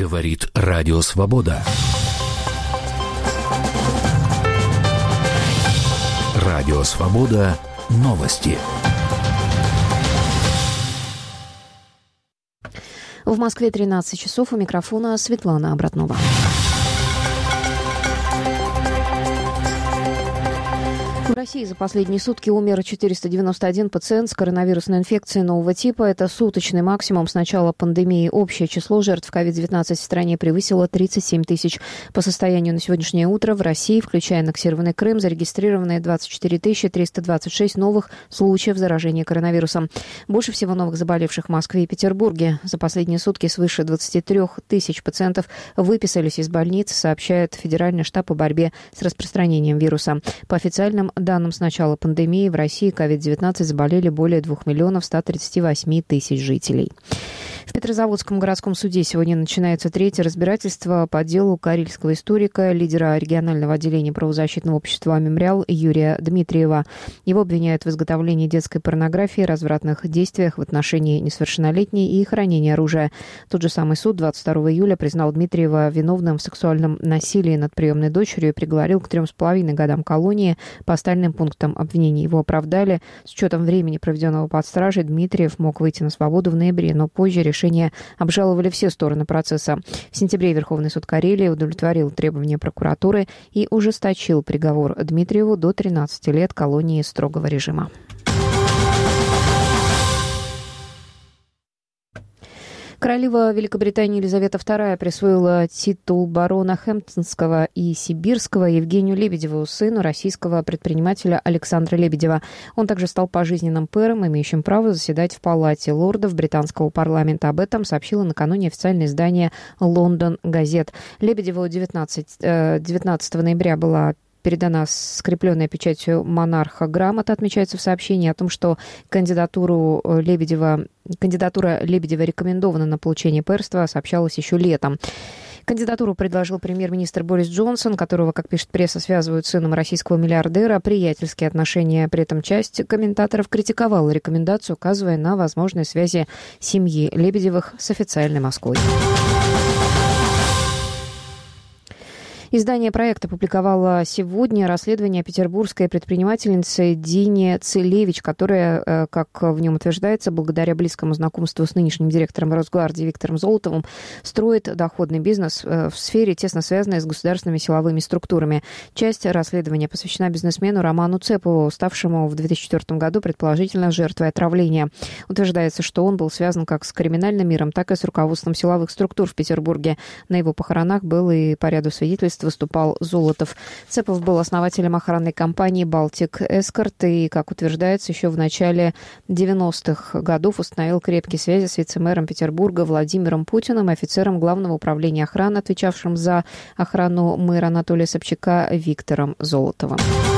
Говорит Радио Свобода. Радио Свобода. Новости. В Москве 13 часов. У микрофона Светлана Обратнова. В России за последние сутки умер 491 пациент с коронавирусной инфекцией нового типа. Это суточный максимум с начала пандемии. Общее число жертв COVID-19 в стране превысило 37 тысяч. По состоянию на сегодняшнее утро в России, включая аннексированный Крым, зарегистрированы 24 326 новых случаев заражения коронавирусом. Больше всего новых заболевших в Москве и Петербурге. За последние сутки свыше 23 тысяч пациентов выписались из больниц, сообщает Федеральный штаб по борьбе с распространением вируса. По официальным данным, с начала пандемии в России COVID-19 заболели более 2 138 000 жителей. В Петрозаводском городском суде сегодня начинается третье разбирательство по делу карельского историка, лидера регионального отделения правозащитного общества «Мемориал» Юрия Дмитриева. Его обвиняют в изготовлении детской порнографии, развратных действиях в отношении несовершеннолетней и хранении оружия. Тот же самый суд 22 июля признал Дмитриева виновным в сексуальном насилии над приемной дочерью и приговорил к 3,5 годам колонии. По остальным пунктам обвинений его оправдали. С учетом времени, проведенного под стражей, Дмитриев мог выйти на свободу в ноябре, но позже решение обжаловали все стороны процесса. В сентябре Верховный суд Карелии удовлетворил требования прокуратуры и ужесточил приговор Дмитриеву до 13 лет колонии строгого режима. Королева Великобритании Елизавета II присвоила титул барона Хэмптонского и Сибирского Евгению Лебедеву, сыну российского предпринимателя Александра Лебедева. Он также стал пожизненным пэром, имеющим право заседать в Палате лордов британского парламента. Об этом сообщило накануне официальное издание «Лондон Газет». Лебедеву 19 ноября была передана скрепленная печатью монарха грамота. Отмечается в сообщении о том, что кандидатура Лебедева рекомендована на получение пэрства, сообщалось еще летом. Кандидатуру предложил премьер-министр Борис Джонсон, которого, как пишет пресса, связывают с сыном российского миллиардера. Приятельские отношения. При этом часть комментаторов критиковала рекомендацию, указывая на возможные связи семьи Лебедевых с официальной Москвой. Издание «Проект» опубликовало сегодня расследование петербургской предпринимательницы Дине Целевич, которая, как в нем утверждается, благодаря близкому знакомству с нынешним директором Росгвардии Виктором Золотовым, строит доходный бизнес в сфере, тесно связанной с государственными силовыми структурами. Часть расследования посвящена бизнесмену Роману Цепову, ставшему в 2004 году предположительно жертвой отравления. Утверждается, что он был связан как с криминальным миром, так и с руководством силовых структур в Петербурге. На его похоронах был и по ряду свидетельств выступал Золотов. Цепов был основателем охранной компании «Балтик Эскорт» и, как утверждается, еще в начале 90-х годов установил крепкие связи с вице-мэром Петербурга Владимиром Путиным и офицером Главного управления охраны, отвечавшим за охрану мэра Анатолия Собчака, Виктором Золотовым.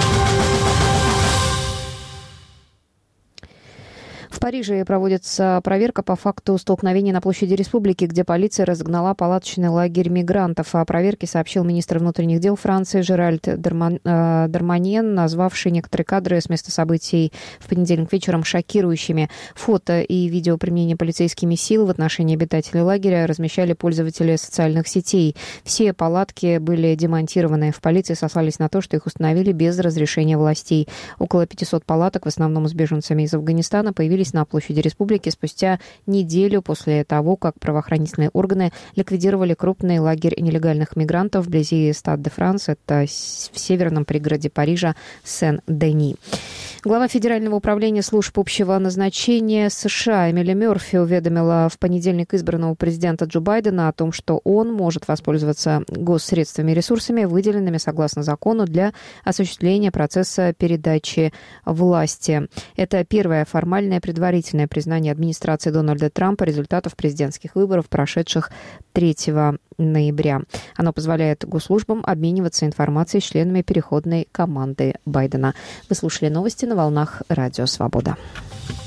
В Париже проводится проверка по факту столкновения на площади Республики, где полиция разогнала палаточный лагерь мигрантов. О проверке сообщил министр внутренних дел Франции Жеральд Дарманьен, назвавший некоторые кадры с места событий в понедельник вечером шокирующими. Фото и видео применения полицейскими сил в отношении обитателей лагеря размещали пользователи социальных сетей. Все палатки были демонтированы. В полиции сослались на то, что их установили без разрешения властей. Около 500 палаток, в основном с беженцами из Афганистана, появились на площади Республики спустя неделю после того, как правоохранительные органы ликвидировали крупный лагерь нелегальных мигрантов вблизи Стад-де-Франс, это в северном пригороде Парижа, Сен-Дени. Глава Федерального управления служб общего назначения США Эмили Мерфи уведомила в понедельник избранного президента Джо Байдена о том, что он может воспользоваться госсредствами и ресурсами, выделенными согласно закону для осуществления процесса передачи власти. Это первое формальное предварительное признание администрации Дональда Трампа результатов президентских выборов, прошедших 3 ноября. Оно позволяет госслужбам обмениваться информацией с членами переходной команды Байдена. Вы слушали новости на волнах Радио Свобода.